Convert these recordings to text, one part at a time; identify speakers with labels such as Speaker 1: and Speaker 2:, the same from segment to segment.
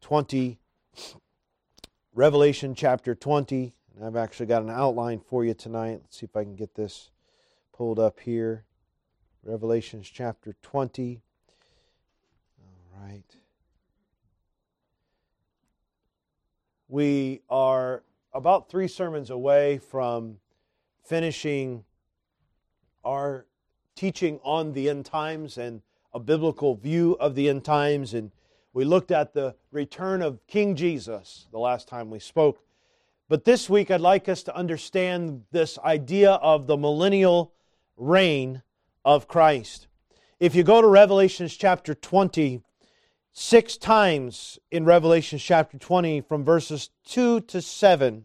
Speaker 1: 20. Revelation chapter 20. And I've actually got an outline for you tonight. Let's see if I can get this pulled up here. Revelation chapter 20. All right. We are about 3 sermons away from finishing our teaching on the end times and a biblical view of the end times. And we looked at the return of King Jesus the last time we spoke. But this week I'd like us to understand this idea of the millennial reign of Christ. If you go to Revelation chapter 20, 6 times in Revelation chapter 20 from verses 2 to 7,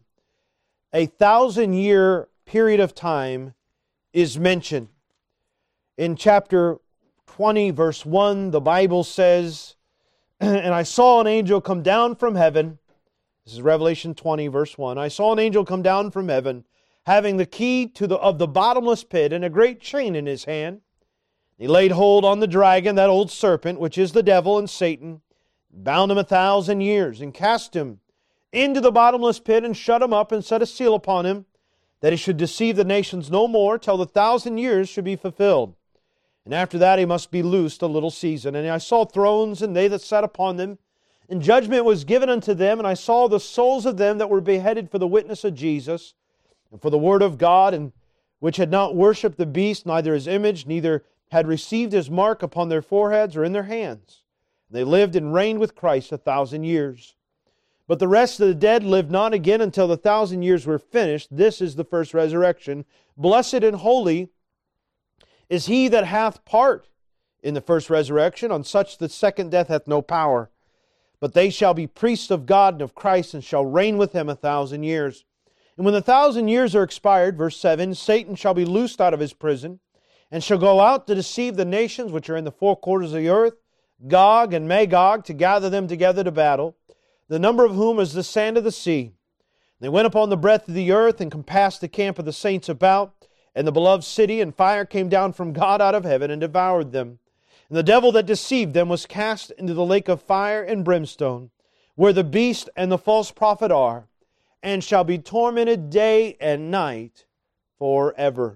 Speaker 1: 1,000-year period of time is mentioned. In chapter 20, verse 1, the Bible says, "And I saw an angel come down from heaven." This is Revelation 20, verse 1. "I saw an angel come down from heaven, having the key of the bottomless pit and a great chain in his hand. He laid hold on the dragon, that old serpent, which is the devil and Satan, bound him 1,000 years, and cast him into the bottomless pit, and shut him up, and set a seal upon him, that he should deceive the nations no more, till the 1,000 years should be fulfilled. And after that he must be loosed a little season. And I saw thrones, and they that sat upon them, and judgment was given unto them. And I saw the souls of them that were beheaded for the witness of Jesus, and for the word of God, and which had not worshipped the beast, neither his image, neither had received his mark upon their foreheads or in their hands. And they lived and reigned with Christ 1,000 years. But the rest of the dead lived not again until the 1,000 years were finished. This is the first resurrection. Blessed and holy is he that hath part in the first resurrection. On such the second death hath no power. But they shall be priests of God and of Christ, and shall reign with him 1,000 years. And when the 1,000 years are expired," verse 7, "Satan shall be loosed out of his prison, and shall go out to deceive the nations which are in the 4 quarters of the earth, Gog and Magog, to gather them together to battle, the number of whom is the sand of the sea. They went upon the breadth of the earth, and compassed the camp of the saints about, and the beloved city, and fire came down from God out of heaven, and devoured them. And the devil that deceived them was cast into the lake of fire and brimstone, where the beast and the false prophet are, and shall be tormented day and night forever."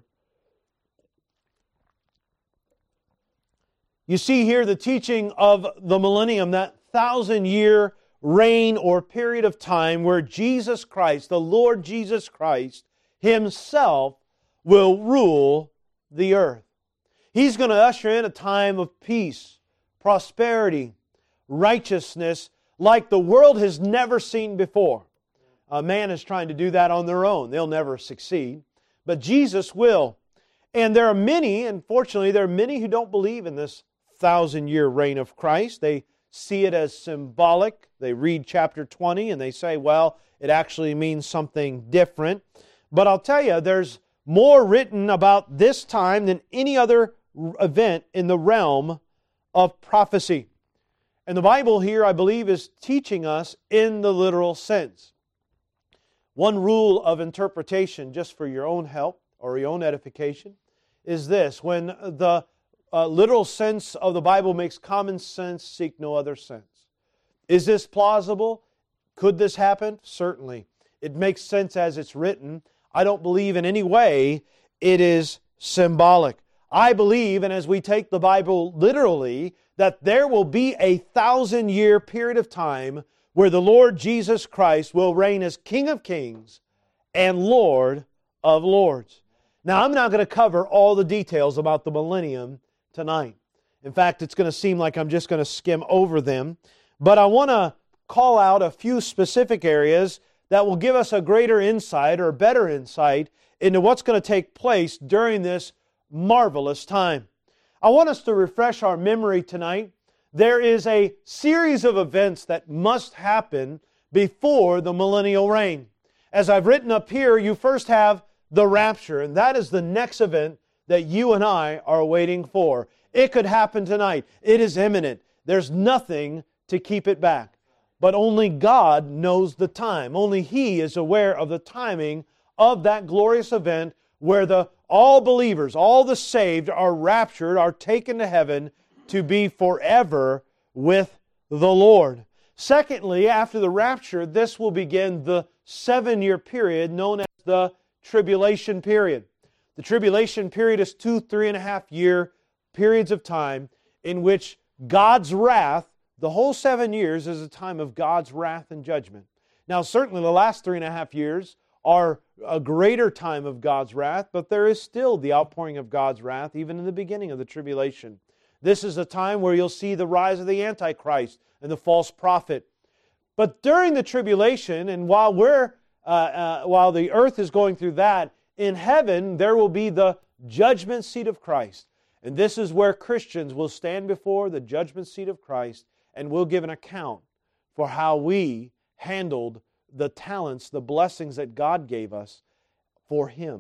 Speaker 1: You see here the teaching of the millennium, that 1,000-year reign or period of time where Jesus Christ, the Lord Jesus Christ Himself, will rule the earth. He's going to usher in a time of peace, prosperity, righteousness, like the world has never seen before. Man is trying to do that on their own. They'll never succeed. But Jesus will. And there are many, unfortunately, there are many who don't believe in this 1,000-year reign of Christ. They see it as symbolic. They read chapter 20 and they say, well, it actually means something different. But I'll tell you, there's more written about this time than any other event in the realm of prophecy. And the Bible here, I believe, is teaching us in the literal sense. One rule of interpretation, just for your own help or your own edification, is this: when the literal sense of the Bible makes common sense, seek no other sense. Is this plausible? Could this happen? Certainly. It makes sense as it's written. I don't believe in any way it is symbolic. I believe, and as we take the Bible literally, that there will be a 1,000-year period of time where the Lord Jesus Christ will reign as King of Kings and Lord of Lords. Now, I'm not going to cover all the details about the millennium tonight. In fact, it's going to seem like I'm just going to skim over them. But I want to call out a few specific areas that will give us a greater insight or better insight into what's going to take place during this marvelous time. I want us to refresh our memory tonight. There is a series of events that must happen before the millennial reign. As I've written up here, you first have the rapture, and that is the next event that you and I are waiting for. It could happen tonight. It is imminent. There's nothing to keep it back. But only God knows the time. Only He is aware of the timing of that glorious event where all believers, all the saved are raptured, are taken to heaven to be forever with the Lord. Secondly, after the rapture, this will begin the 7-year period known as the tribulation period. The tribulation period is 3.5 year periods of time in which God's wrath, the whole 7 years is a time of God's wrath and judgment. Now, certainly the last 3.5 years are a greater time of God's wrath, but there is still the outpouring of God's wrath even in the beginning of the tribulation. This is a time where you'll see the rise of the Antichrist and the false prophet. But during the tribulation, and while the earth is going through that, in heaven there will be the judgment seat of Christ. And this is where Christians will stand before the judgment seat of Christ and will give an account for how we handled the talents, the blessings that God gave us for Him.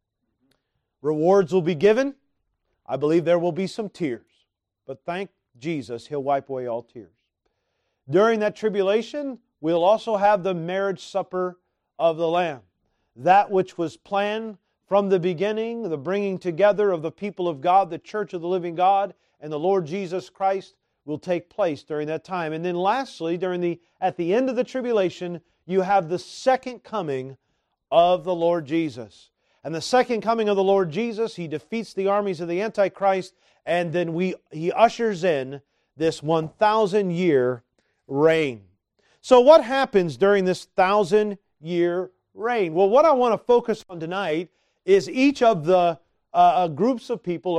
Speaker 1: Rewards will be given. I believe there will be some tears. But thank Jesus, He'll wipe away all tears. During that tribulation, we'll also have the marriage supper of the Lamb. That which was planned from the beginning, the bringing together of the people of God, the church of the living God, and the Lord Jesus Christ will take place during that time. And then lastly, at the end of the tribulation, you have the second coming of the Lord Jesus. And the second coming of the Lord Jesus, He defeats the armies of the Antichrist, and then He ushers in this 1,000-year reign. So what happens during this 1,000-year reign? Well, what I want to focus on tonight is each of the groups of people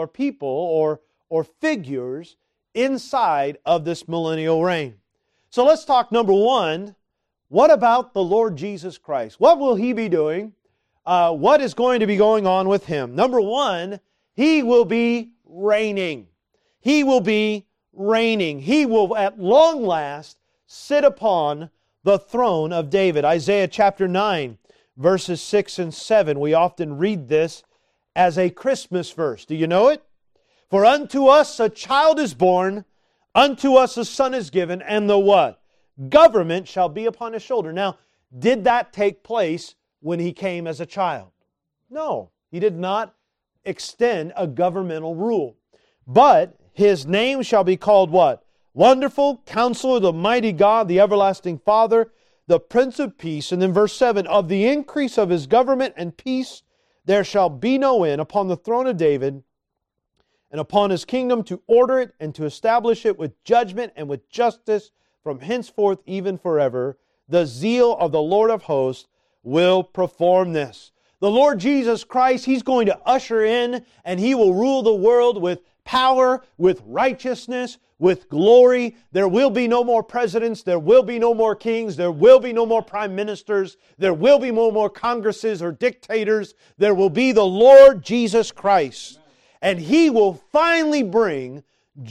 Speaker 1: or figures inside of this millennial reign. So let's talk number one. What about the Lord Jesus Christ? What will He be doing? What is going to be going on with Him? Number one, He will be reigning. He will be reigning. He will at long last sit upon the throne of David. Isaiah chapter 9, verses 6 and 7. We often read this as a Christmas verse. Do you know it? For unto us a child is born, unto us a son is given, and the what? Government shall be upon His shoulder. Now, did that take place when He came as a child? No, He did not extend a governmental rule. But His name shall be called what? Wonderful, Counselor, the Mighty God, the Everlasting Father, the Prince of Peace. And then verse 7, of the increase of His government and peace there shall be no end upon the throne of David and upon His kingdom, to order it and to establish it with judgment and with justice from henceforth even forever. The zeal of the Lord of hosts will perform this. The Lord Jesus Christ, He's going to usher in and He will rule the world with power, with righteousness, with glory. There will be no more presidents. There will be no more kings. There will be no more prime ministers. There will be no more congresses or dictators. There will be the Lord Jesus Christ. And He will finally bring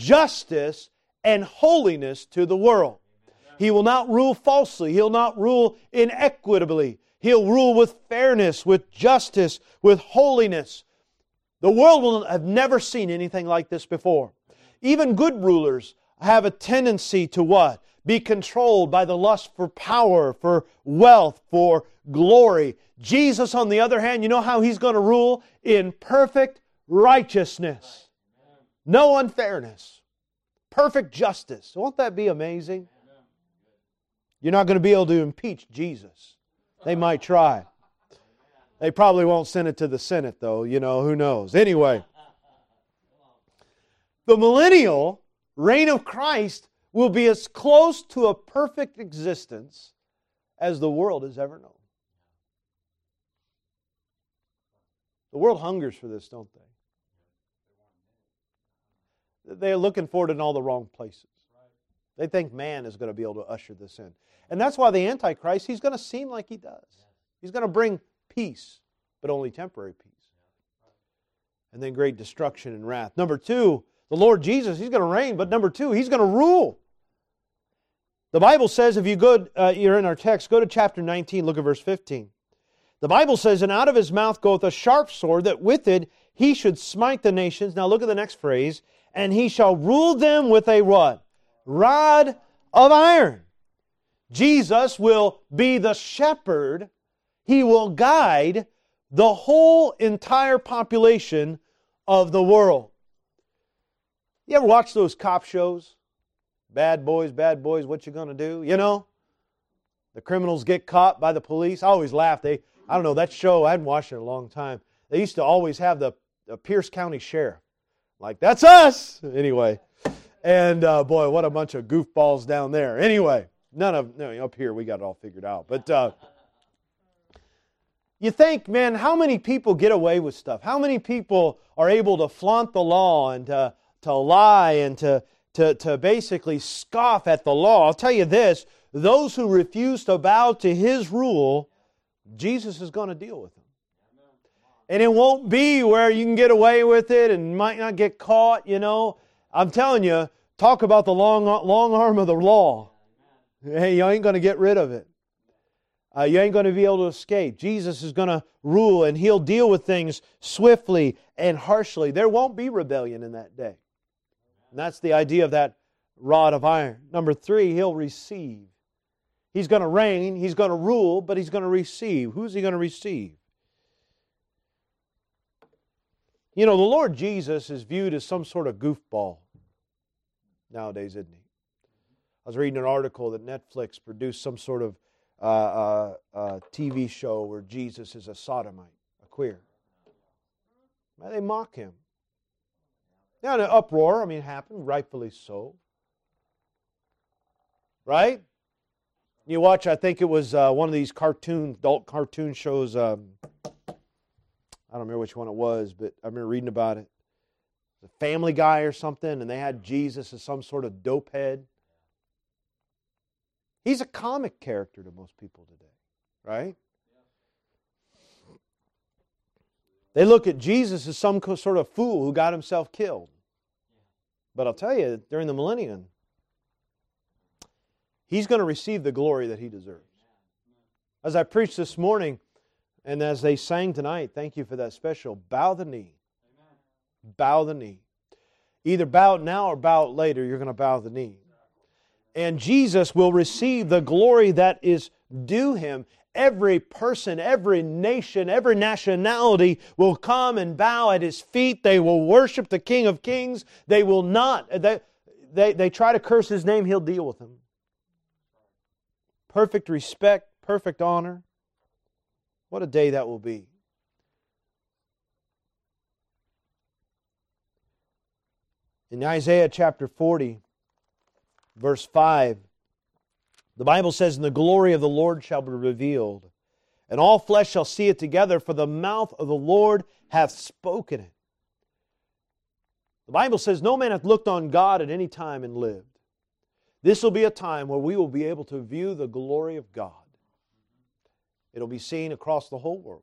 Speaker 1: justice and holiness to the world. He will not rule falsely. He'll not rule inequitably. He'll rule with fairness, with justice, with holiness. The world will have never seen anything like this before. Even good rulers have a tendency to what? Be controlled by the lust for power, for wealth, for glory. Jesus, on the other hand, you know how He's going to rule? In perfect righteousness. No unfairness. Perfect justice. Won't that be amazing? You're not going to be able to impeach Jesus. They might try. They probably won't send it to the Senate, though. You know, who knows? Anyway, the millennial reign of Christ will be as close to a perfect existence as the world has ever known. The world hungers for this, don't they? They're looking for it in all the wrong places. They think man is going to be able to usher this in. And that's why the Antichrist, he's going to seem like he does. He's going to bring peace, but only temporary peace. And then great destruction and wrath. Number two, the Lord Jesus, He's going to reign, but number two, He's going to rule. The Bible says, if you go, you're in our text, go to chapter 19, look at verse 15. The Bible says, and out of His mouth goeth a sharp sword, that with it He should smite the nations. Now look at the next phrase. And He shall rule them with a what? Rod of iron. Jesus will be the shepherd. He will guide the whole entire population of the world. You ever watch those cop shows? Bad boys, what you going to do? You know? The criminals get caught by the police. I always laugh. I don't know, that show, I hadn't watched it in a long time. They used to always have the Pierce County Sheriff. Like, that's us! Anyway. And boy, what a bunch of goofballs down there. Anyway, up here we got it all figured out. But you think, man, how many people get away with stuff? How many people are able to flaunt the law and to lie and to basically scoff at the law? I'll tell you this, those who refuse to bow to His rule, Jesus is going to deal with them. And it won't be where you can get away with it and might not get caught, you know. I'm telling you, talk about the long arm of the law. Hey, you ain't going to get rid of it. You ain't going to be able to escape. Jesus is going to rule and He'll deal with things swiftly and harshly. There won't be rebellion in that day. And that's the idea of that rod of iron. Number 3, He'll receive. He's going to reign, He's going to rule, but He's going to receive. Who's He going to receive? You know, the Lord Jesus is viewed as some sort of goofball nowadays, isn't He? I was reading an article that Netflix produced some sort of TV show where Jesus is a sodomite, a queer. Well, they mock Him. Now, an uproar, it happened, rightfully so. Right? You watch, I think it was one of these adult cartoon shows, I don't remember which one it was, but I remember reading about it. The Family Guy or something, and they had Jesus as some sort of dopehead. He's a comic character to most people today, right? They look at Jesus as some sort of fool who got himself killed. But I'll tell you, during the millennium, He's going to receive the glory that He deserves. As I preached this morning, and as they sang tonight, thank you for that special, bow the knee. Bow the knee. Either bow it now or bow it later, you're going to bow the knee. And Jesus will receive the glory that is due Him. Every person, every nation, every nationality will come and bow at His feet. They will worship the King of Kings. They will not. They try to curse His name, He'll deal with them. Perfect respect, perfect honor. What a day that will be. In Isaiah chapter 40, verse 5, the Bible says, "And the glory of the Lord shall be revealed, and all flesh shall see it together, for the mouth of the Lord hath spoken it." The Bible says, "No man hath looked on God at any time and lived." This will be a time where we will be able to view the glory of God. It'll be seen across the whole world.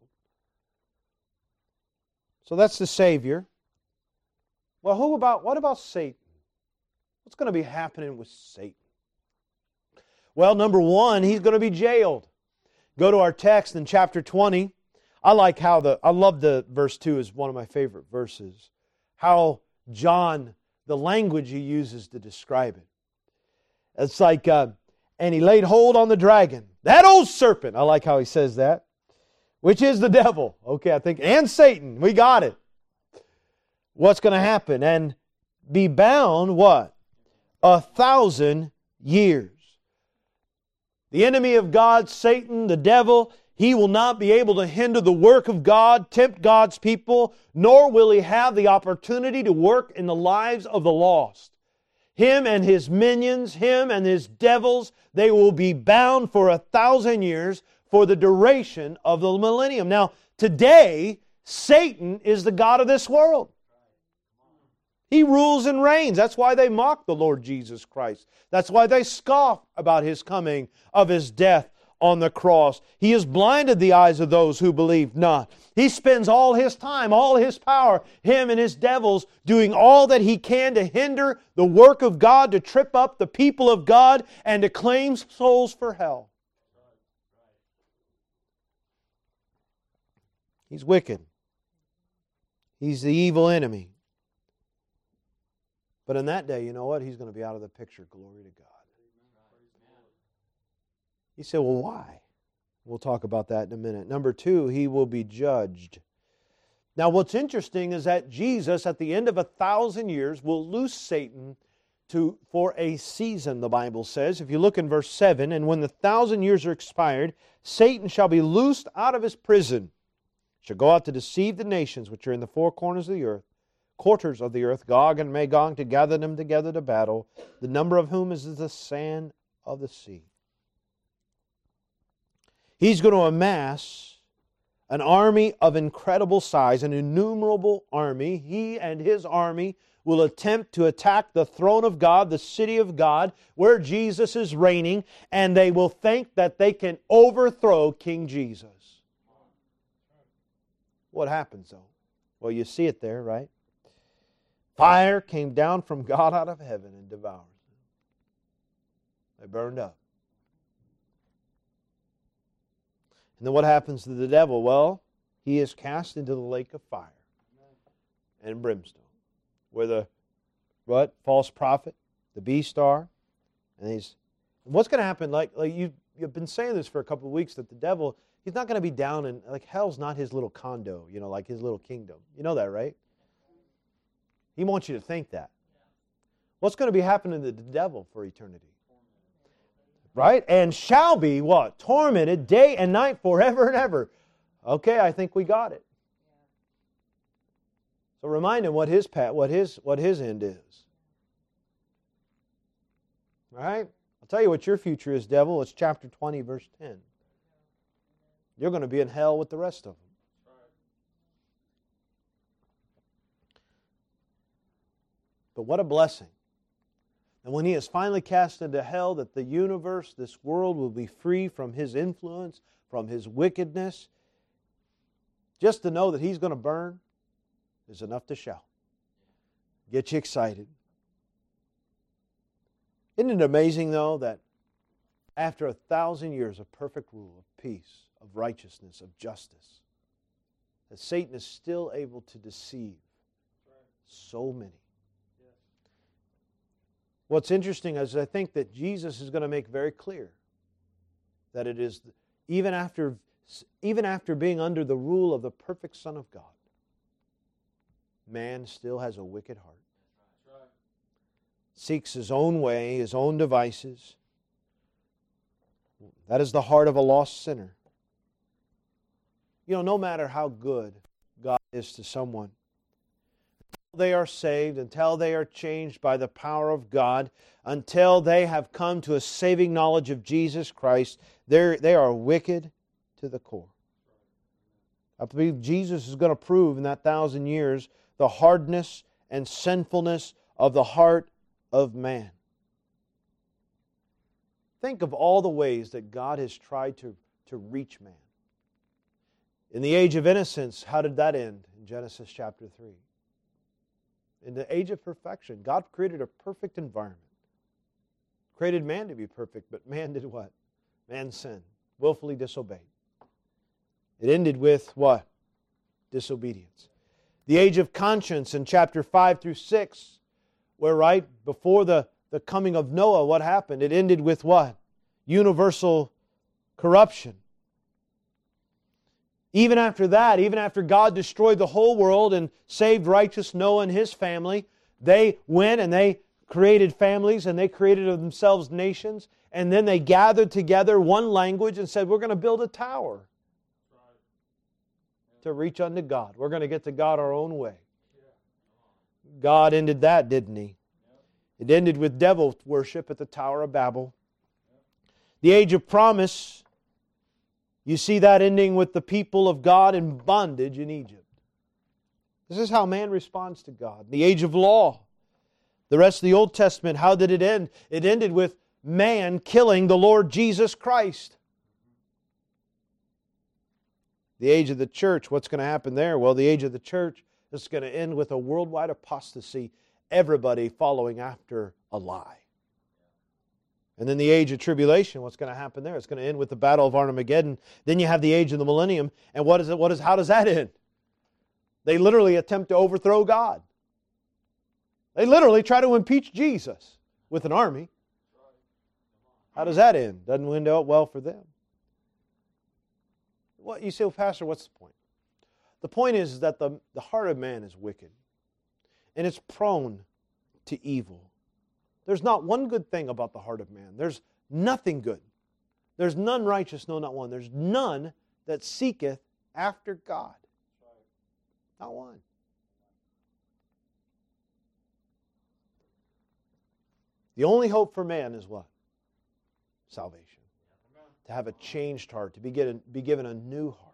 Speaker 1: So that's the Savior. Well, what about Satan? What's going to be happening with Satan? Well, number 1, he's going to be jailed. Go to our text in chapter 20. I love the verse 2 is one of my favorite verses. How John, the language he uses to describe it. It's like, and he laid hold on the dragon, that old serpent. I like how he says that. Which is the devil. Okay, I think, and Satan. We got it. What's going to happen? And be bound, what? 1,000 years. The enemy of God, Satan, the devil, he will not be able to hinder the work of God, tempt God's people, nor will he have the opportunity to work in the lives of the lost. Him and his minions, him and his devils, they will be bound for 1,000 years for the duration of the millennium. Now, today, Satan is the god of this world. He rules and reigns. That's why they mock the Lord Jesus Christ. That's why they scoff about His coming, of His death on the cross. He has blinded the eyes of those who believe not. He spends all his time, all his power, him and his devils, doing all that he can to hinder the work of God, to trip up the people of God, and to claim souls for hell. He's wicked. He's the evil enemy. But in that day, you know what? He's going to be out of the picture. Glory to God. You say, well, why? We'll talk about that in a minute. Number 2, He will be judged. Now, what's interesting is that Jesus, at the end of 1,000 years, will loose Satan for a season, the Bible says. If you look in verse 7, and when the 1,000 years are expired, Satan shall be loosed out of his prison, shall go out to deceive the nations which are in the four corners of the earth, quarters of the earth, Gog and Magog, to gather them together to battle, the number of whom is as the sand of the sea. He's going to amass an army of incredible size, an innumerable army. He and his army will attempt to attack the throne of God, the city of God, where Jesus is reigning, and they will think that they can overthrow King Jesus. What happens, though? Well, you see it there, right? Fire came down from God out of heaven and devoured them. They burned up. And then what happens to the devil? Well, he is cast into the lake of fire and brimstone, where the false prophet, the beast are. And what's going to happen? Like you've been saying this for a couple of weeks, that the devil, he's not going to be down in, like, hell's not his little condo, like his little kingdom. You know that, right? He wants you to think that. What's going to be happening to the devil for eternity? Right? And shall be what? Tormented day and night forever and ever. Okay, I think we got it. So remind him what his end is. All right? I'll tell you what your future is, devil. It's chapter 20, verse 10. You're going to be in hell with the rest of them. But what a blessing. And when he is finally cast into hell, that the universe, this world, will be free from his influence, from his wickedness. Just to know that he's going to burn is enough to shout. Get you excited. Isn't it amazing, though, that after 1,000 years of perfect rule, of peace, of righteousness, of justice, that Satan is still able to deceive so many? What's interesting is I think that Jesus is going to make very clear that it is, even after being under the rule of the perfect Son of God, man still has a wicked heart. Seeks his own way, his own devices. That is the heart of a lost sinner. No matter how good God is to someone, they are saved, until they are changed by the power of God, until they have come to a saving knowledge of Jesus Christ, they are wicked to the core. I believe Jesus is going to prove in that 1,000 years the hardness and sinfulness of the heart of man. Think of all the ways that God has tried to reach man. In the age of innocence, how did that end in Genesis chapter 3? In the age of perfection, God created a perfect environment. Created man to be perfect, but man did what? Man sinned, willfully disobeyed. It ended with what? Disobedience. The age of conscience in chapter 5 through 6, where right before the coming of Noah, what happened? It ended with what? Universal corruption. Even after that, even after God destroyed the whole world and saved righteous Noah and his family, they went and they created families and they created of themselves nations, and then they gathered together one language and said, we're going to build a tower to reach unto God. We're going to get to God our own way. God ended that, didn't He? It ended with devil worship at the Tower of Babel. The age of promise, you see that ending with the people of God in bondage in Egypt. This is how man responds to God. The age of law. The rest of the Old Testament, how did it end? It ended with man killing the Lord Jesus Christ. The age of the church, what's going to happen there? Well, the age of the church is going to end with a worldwide apostasy, everybody following after a lie. And then the age of tribulation, what's going to happen there? It's going to end with the battle of Armageddon. Then you have the age of the millennium, and how does that end? They literally attempt to overthrow God. They literally try to impeach Jesus with an army. How does that end? Doesn't end out well for them. Well, you say, well, Pastor, what's the point? The point is that the heart of man is wicked, and it's prone to evil. There's not one good thing about the heart of man. There's nothing good. There's none righteous, no, not one. There's none that seeketh after God. Not one. The only hope for man is what? Salvation. To have a changed heart, to be given a new heart.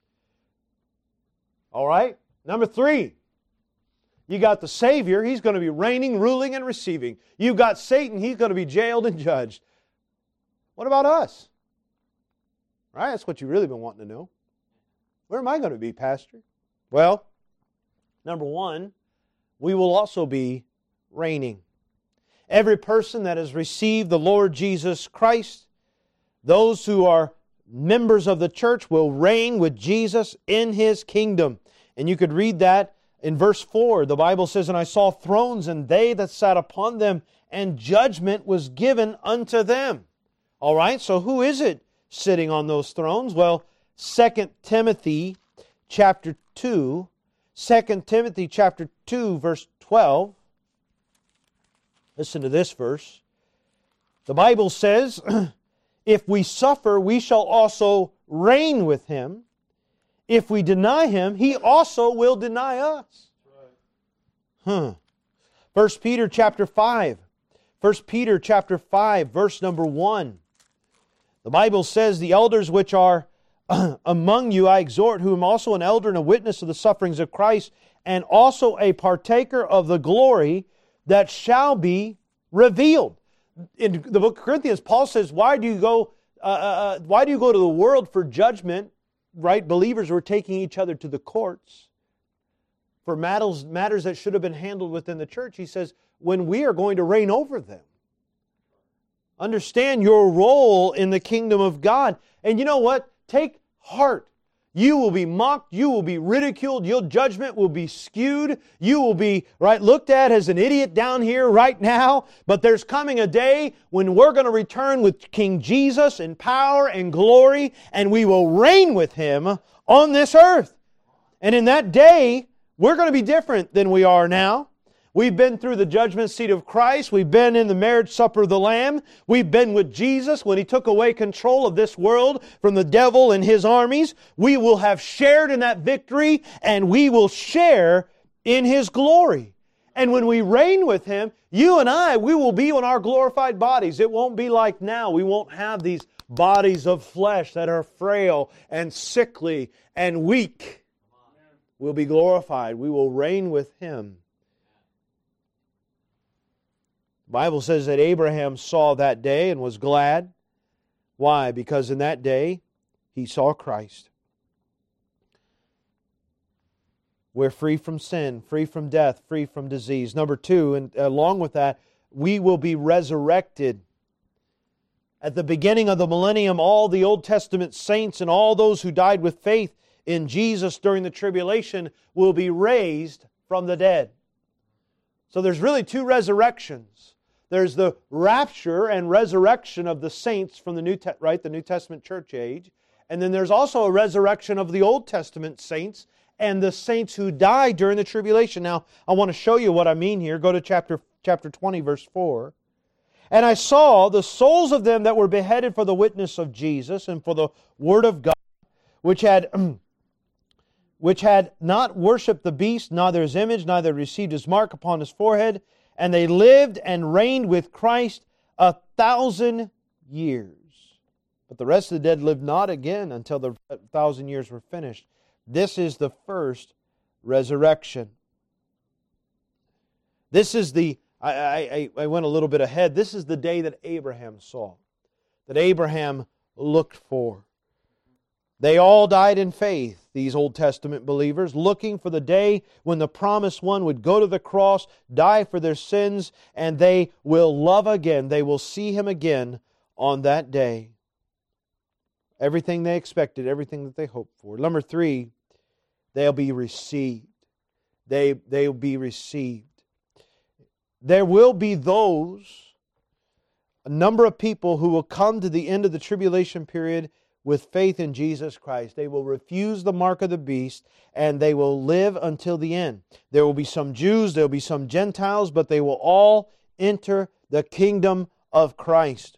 Speaker 1: All right? Number 3. You got the Savior. He's going to be reigning, ruling, and receiving. You've got Satan. He's going to be jailed and judged. What about us? Right? That's what you've really been wanting to know. Where am I going to be, Pastor? Well, number 1, we will also be reigning. Every person that has received the Lord Jesus Christ, those who are members of the church, will reign with Jesus in His kingdom. And you could read that in verse 4. The Bible says, "And I saw thrones, and they that sat upon them, and judgment was given unto them." All right, so who is it sitting on those thrones? Well, 2 Timothy chapter 2, 2 Timothy chapter 2, verse 12. Listen to this verse. The Bible says, "If we suffer, we shall also reign with Him. If we deny Him, He also will deny us." 1 Peter chapter 5. 1 Peter chapter 5, verse number 1. The Bible says, "The elders which are among you I exhort, who am also an elder and a witness of the sufferings of Christ, and also a partaker of the glory that shall be revealed." In the book of Corinthians, Paul says, why do you go to the world for judgment? Right? Believers were taking each other to the courts for matters that should have been handled within the church. He says, when we are going to reign over them. Understand your role in the kingdom of God. And you know what? Take heart. You will be mocked. You will be ridiculed. Your judgment will be skewed. You will be looked at as an idiot down here right now. But there's coming a day when we're going to return with King Jesus in power and glory, and we will reign with Him on this earth. And in that day, we're going to be different than we are now. We've been through the judgment seat of Christ. We've been in the marriage supper of the Lamb. We've been with Jesus when He took away control of this world from the devil and his armies. We will have shared in that victory, and we will share in His glory. And when we reign with Him, you and I, we will be in our glorified bodies. It won't be like now. We won't have these bodies of flesh that are frail and sickly and weak. We'll be glorified. We will reign with Him. The Bible says that Abraham saw that day and was glad. Why? Because in that day he saw Christ. We're free from sin, free from death, free from disease. Number 2, and along with that, we will be resurrected. At the beginning of the millennium, all the Old Testament saints and all those who died with faith in Jesus during the tribulation will be raised from the dead. So there's really 2 resurrections. There's the rapture and resurrection of the saints from the New Testament church age. And then there's also a resurrection of the Old Testament saints and the saints who died during the tribulation. Now, I want to show you what I mean here. Go to chapter 20, verse 4. "And I saw the souls of them that were beheaded for the witness of Jesus and for the word of God, which had not worshipped the beast, neither His image, neither received His mark upon His forehead. And they lived and reigned with Christ 1,000 years. But the rest of the dead lived not again until the 1,000 years were finished." This is the first resurrection. This is I went a little bit ahead. This is the day that Abraham saw, that Abraham looked for. They all died in faith, these Old Testament believers, looking for the day when the promised one would go to the cross, die for their sins, and they will love again. They will see Him again on that day. Everything they expected, everything that they hoped for. Number 3, they'll be received. They'll be received. There will be a number of people who will come to the end of the tribulation period with faith in Jesus Christ. They will refuse the mark of the beast, and they will live until the end. There will be some Jews, there will be some Gentiles, but they will all enter the kingdom of Christ.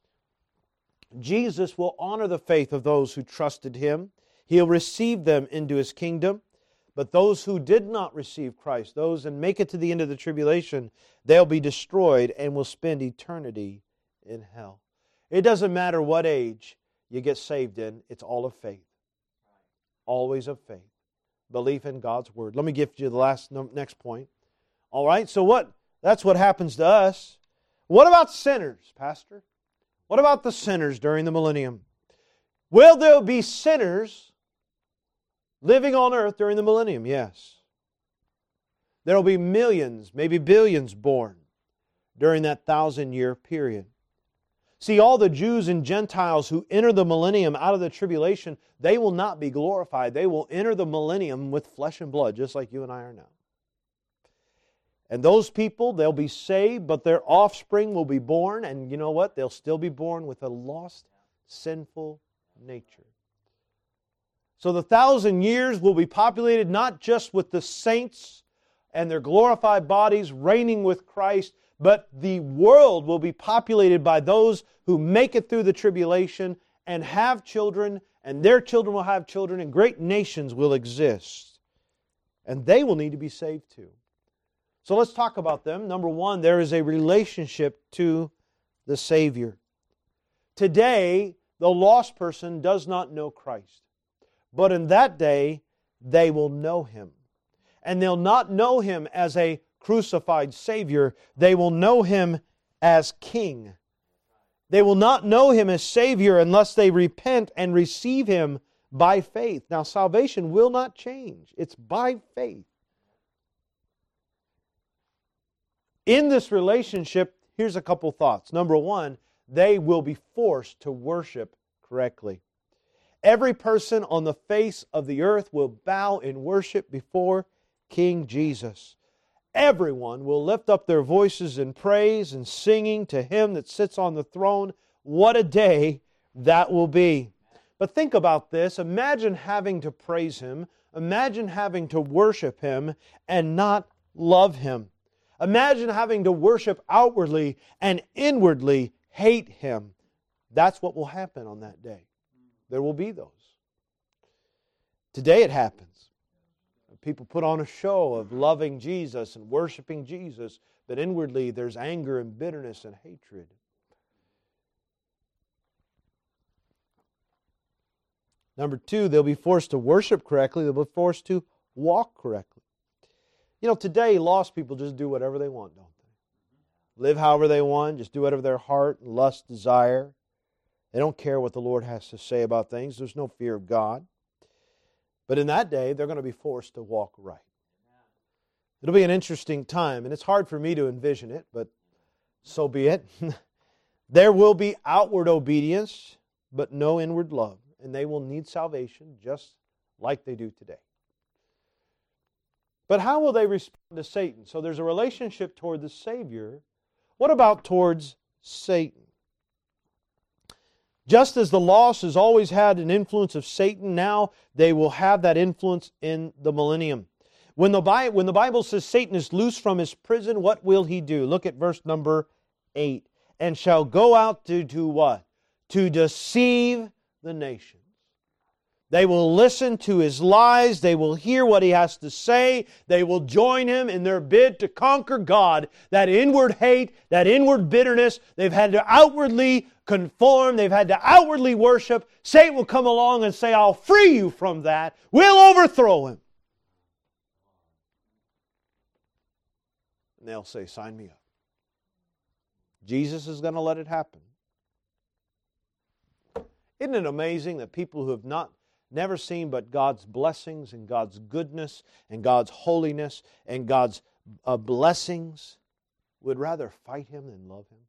Speaker 1: Jesus will honor the faith of those who trusted Him. He'll receive them into His kingdom. But those who did not receive Christ, those and make it to the end of the tribulation, they'll be destroyed and will spend eternity in hell. It doesn't matter what age you get saved in, it's all of faith. Always of faith. Belief in God's Word. Let me give you the next point. All right, so that's what happens to us. What about sinners, Pastor? What about the sinners during the millennium? Will there be sinners living on earth during the millennium? Yes. There will be millions, maybe billions born during that 1,000-year period. See, all the Jews and Gentiles who enter the millennium out of the tribulation, they will not be glorified. They will enter the millennium with flesh and blood, just like you and I are now. And those people, they'll be saved, but their offspring will be born, and you know what? They'll still be born with a lost, sinful nature. So the 1,000 years will be populated not just with the saints and their glorified bodies reigning with Christ, but the world will be populated by those who make it through the tribulation and have children, and their children will have children, and great nations will exist. And they will need to be saved too. So let's talk about them. Number one, there is a relationship to the Savior. Today, the lost person does not know Christ. But in that day, they will know Him. And they'll not know Him as a crucified Savior. They will know Him as King. They will not know Him as Savior unless they repent and receive Him by faith. Now, salvation will not change. It's by faith. In this relationship, here's a couple thoughts. Number one, they will be forced to worship correctly. Every person on the face of the earth will bow in worship before King Jesus. Everyone will lift up their voices in praise and singing to Him that sits on the throne. What a day that will be. But think about this. Imagine having to praise Him. Imagine having to worship Him and not love Him. Imagine having to worship outwardly and inwardly hate Him. That's what will happen on that day. There will be those. Today it happens. People put on a show of loving Jesus and worshiping Jesus, but inwardly there's anger and bitterness and hatred. Number two, they'll be forced to worship correctly. They'll be forced to walk correctly. You know, today lost people just do whatever they want, don't they? Live however they want, just do whatever their heart and lust desire. They don't care what the Lord has to say about things. There's no fear of God. But in that day, they're going to be forced to walk right. It'll be an interesting time, and it's hard for me to envision it, but so be it. There will be outward obedience, but no inward love, and they will need salvation just like they do today. But how will they respond to Satan? So there's a relationship toward the Savior. What about towards Satan? Just as the lost has always had an influence of Satan, now they will have that influence in the millennium. When the Bible says Satan is loose from his prison, what will he do? Look at verse number 8. And shall go out to do what? To deceive the nations. They will listen to his lies. They will hear what he has to say. They will join him in their bid to conquer God. That inward hate, that inward bitterness, they've had to outwardly conform. They've had to outwardly worship. Satan will come along and say, I'll free you from that. We'll overthrow him. And they'll say, sign me up. Jesus is going to let it happen. Isn't it amazing that people who have never seen but God's blessings and God's goodness and God's holiness and God's blessings would rather fight Him than love Him?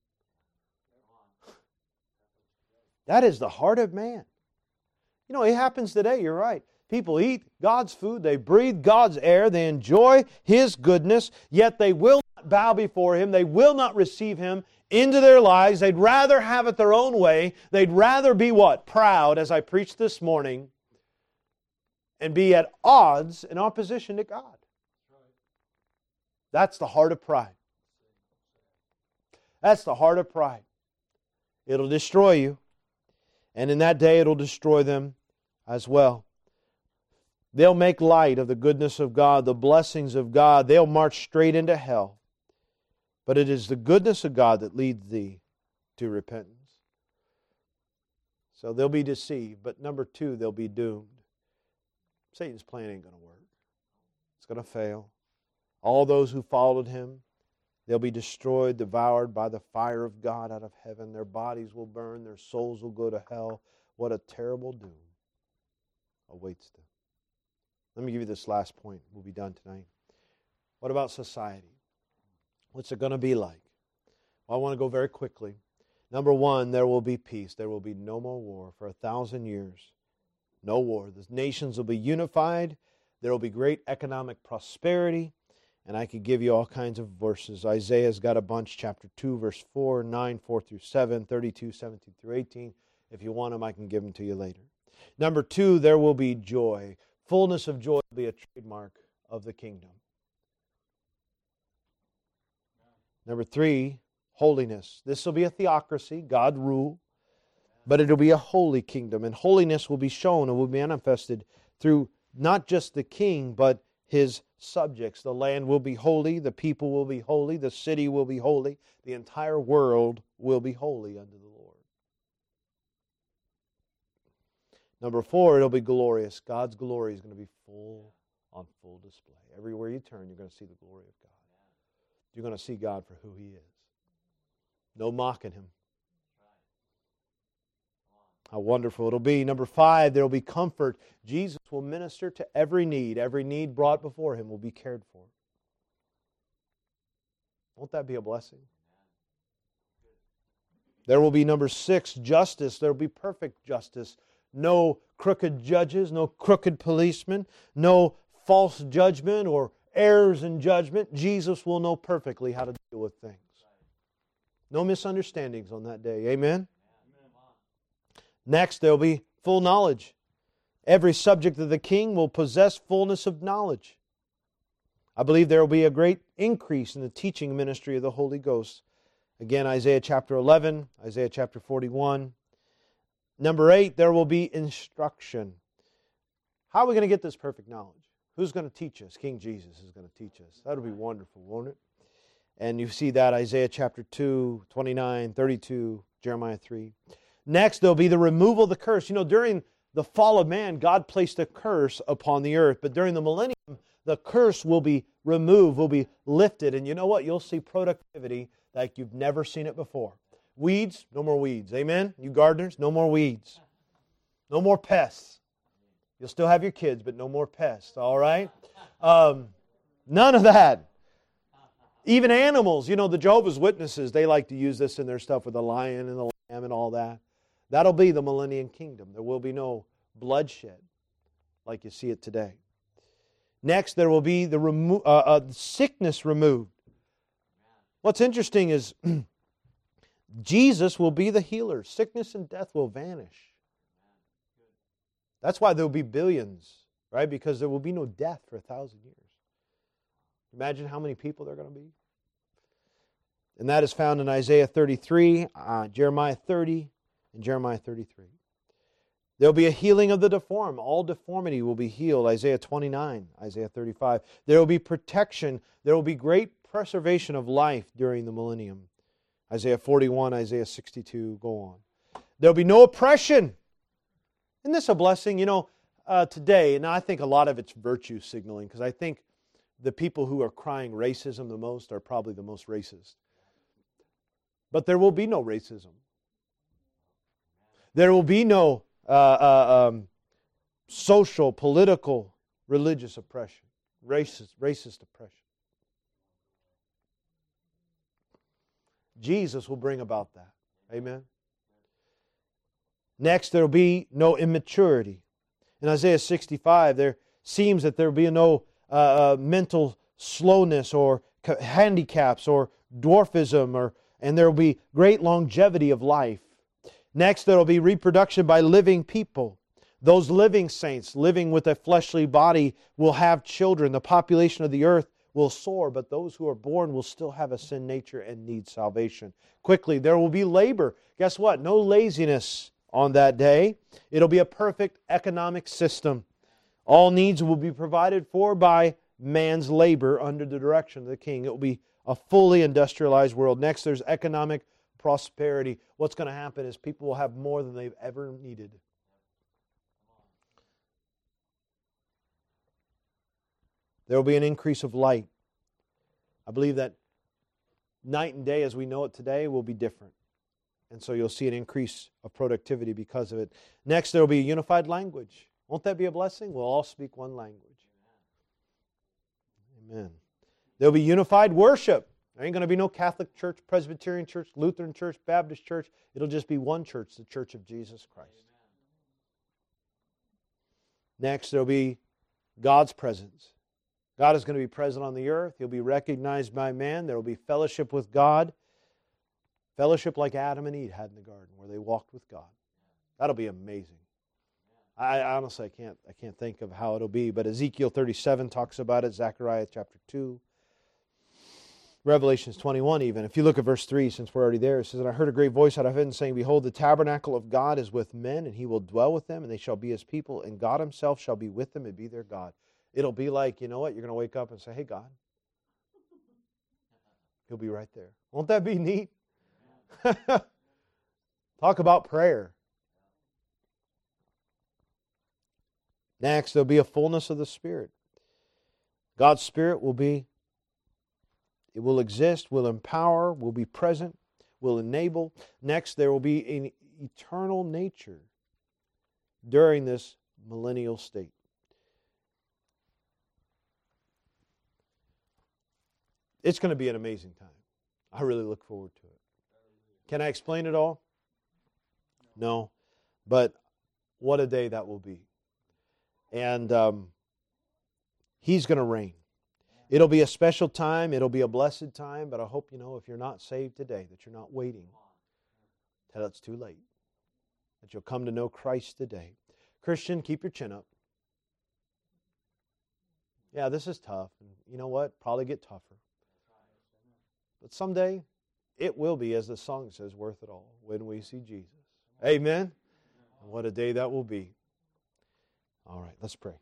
Speaker 1: That is the heart of man. You know, it happens today, you're right. People eat God's food, they breathe God's air, they enjoy His goodness, yet they will not bow before Him, they will not receive Him into their lives. They'd rather have it their own way. They'd rather be what? Proud, as I preached this morning, and be at odds in opposition to God. That's the heart of pride. That's the heart of pride. It'll destroy you. And in that day, it'll destroy them as well. They'll make light of the goodness of God, the blessings of God. They'll march straight into hell. But it is the goodness of God that leads thee to repentance. So they'll be deceived. But number two, they'll be doomed. Satan's plan ain't going to work. It's going to fail. All those who followed him, they'll be destroyed, devoured by the fire of God out of heaven. Their bodies will burn. Their souls will go to hell. What a terrible doom awaits them. Let me give you this last point. We'll be done tonight. What about society? What's it going to be like? Well, I want to go very quickly. Number one, there will be peace. There will be no more war for 1,000 years. No war. The nations will be unified. There will be great economic prosperity. And I could give you all kinds of verses. Isaiah's got a bunch. Chapter 2, verse 4, 9, 4 through 7, 32, 17 through 18. If you want them, I can give them to you later. Number two, there will be joy. Fullness of joy will be a trademark of the kingdom. Number three, holiness. This will be a theocracy, God rule, but it'll be a holy kingdom. And holiness will be shown and will be manifested through not just the king, but his subjects. The land will be holy, the people will be holy, the city will be holy, the entire world will be holy unto the Lord. Number four, it'll be glorious. God's glory is going to be on full display. Everywhere you turn, you're going to see the glory of God. You're going to see God for who He is. No mocking Him. How wonderful it'll be. Number five, there will be comfort. Jesus will minister to every need. Every need brought before Him will be cared for. Won't that be a blessing? There will be, number six, justice. There will be perfect justice. No crooked judges, no crooked policemen, no false judgment or errors in judgment. Jesus will know perfectly how to deal with things. No misunderstandings on that day. Amen? Next, there will be full knowledge. Every subject of the king will possess fullness of knowledge. I believe there will be a great increase in the teaching ministry of the Holy Ghost. Again, Isaiah chapter 11, Isaiah chapter 41. Number 8, there will be instruction. How are we going to get this perfect knowledge? Who's going to teach us? King Jesus is going to teach us. That'll be wonderful, won't it? And you see that Isaiah chapter 2, 29, 32, Jeremiah 3. Next, there'll be the removal of the curse. You know, during the fall of man, God placed a curse upon the earth. But during the millennium, the curse will be removed, will be lifted. And you know what? You'll see productivity like you've never seen it before. Weeds, no more weeds. Amen? You gardeners, no more weeds. No more pests. You'll still have your kids, but no more pests, all right? None of that. Even animals, you know, the Jehovah's Witnesses, they like to use this in their stuff with the lion and the lamb and all that. That'll be the millennium kingdom. There will be no bloodshed like you see it today. Next, there will be the sickness removed. What's interesting is Jesus will be the healer. Sickness and death will vanish. That's why there will be billions, right? Because there will be no death for 1,000 years. Imagine how many people there are going to be. And that is found in Isaiah 33, Jeremiah 30, and Jeremiah 33. There will be a healing of the deformed. All deformity will be healed. Isaiah 29, Isaiah 35. There will be protection. There will be great preservation of life during the millennium. Isaiah 41, Isaiah 62, go on. There will be no oppression. Isn't this a blessing? You know, today, and I think a lot of it's virtue signaling, because I think the people who are crying racism the most are probably the most racist. But there will be no racism. There will be no social, political, religious oppression, racist oppression. Jesus will bring about that. Amen. Next, there will be no immaturity. In Isaiah 65, there seems that there will be no mental slowness or handicaps or dwarfism, and there will be great longevity of life. Next, there will be reproduction by living people. Those living saints living with a fleshly body will have children. The population of the earth will soar, but those who are born will still have a sin nature and need salvation. Quickly, there will be labor. Guess what? No laziness on that day. It'll be a perfect economic system. All needs will be provided for by man's labor under the direction of the king. It will be a fully industrialized world. Next, there's economic prosperity. What's going to happen is people will have more than they've ever needed. There will be an increase of light. I believe that night and day as we know it today will be different. And so you'll see an increase of productivity because of it. Next, there will be a unified language. Won't that be a blessing? We'll all speak one language. Amen. There will be unified worship. There ain't going to be no Catholic church, Presbyterian church, Lutheran church, Baptist church. It'll just be one church, the Church of Jesus Christ. Next, there will be God's presence. God is going to be present on the earth. He'll be recognized by man. There will be fellowship with God. Fellowship like Adam and Eve had in the garden, where they walked with God. That'll be amazing. I honestly I can't think of how it'll be, but Ezekiel 37 talks about it, Zechariah chapter 2, Revelations 21 even. If you look at verse 3, since we're already there, it says, "And I heard a great voice out of heaven saying, Behold, the tabernacle of God is with men, and He will dwell with them, and they shall be His people, and God Himself shall be with them and be their God." It'll be like, you know what, you're going to wake up and say, "Hey, God." He'll be right there. Won't that be neat? Talk about prayer. Next, there'll be a fullness of the Spirit. God's Spirit will exist, will empower, will be present, will enable. Next, there will be an eternal nature during this millennial state. It's going to be an amazing time. I really look forward to it. Can I explain it all? No. But what a day that will be. And He's going to reign. It'll be a special time. It'll be a blessed time. But I hope, if you're not saved today, that you're not waiting till it's too late. That you'll come to know Christ today. Christian, keep your chin up. Yeah, this is tough. And you know what? Probably get tougher. But someday, it will be, as the song says, worth it all when we see Jesus. Amen? And what a day that will be. All right, let's pray.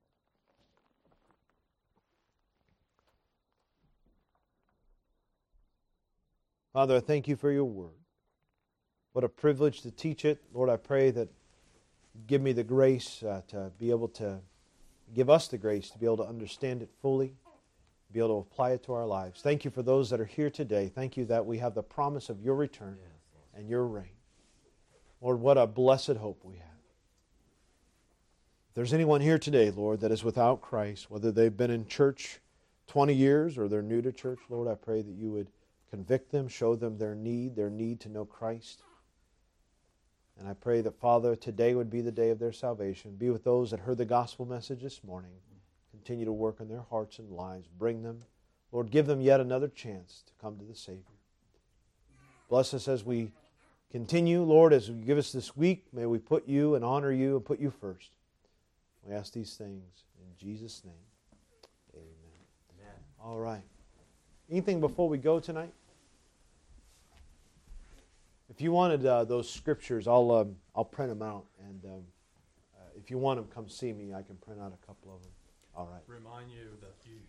Speaker 1: Father, I thank You for Your Word. What a privilege to teach it. Lord, I pray that You give me the grace to be able to, give us the grace to be able to understand it fully, be able to apply it to our lives. Thank You for those that are here today. Thank You that we have the promise of Your return and Your reign. Lord, what a blessed hope we have. If there's anyone here today, Lord, that is without Christ, whether they've been in church 20 years or they're new to church, Lord, I pray that You would convict them, show them their need to know Christ. And I pray that, Father, today would be the day of their salvation. Be with those that heard the gospel message this morning. Continue to work in their hearts and lives. Bring them. Lord, give them yet another chance to come to the Savior. Bless us as we continue, Lord, as you give us this week. May we put You and honor You and put You first. We ask these things in Jesus' name. Amen. All right. Anything before we go tonight? If you wanted those scriptures, I'll print them out. And if you want them, come see me. I can print out a couple of them. All right.
Speaker 2: Remind you that you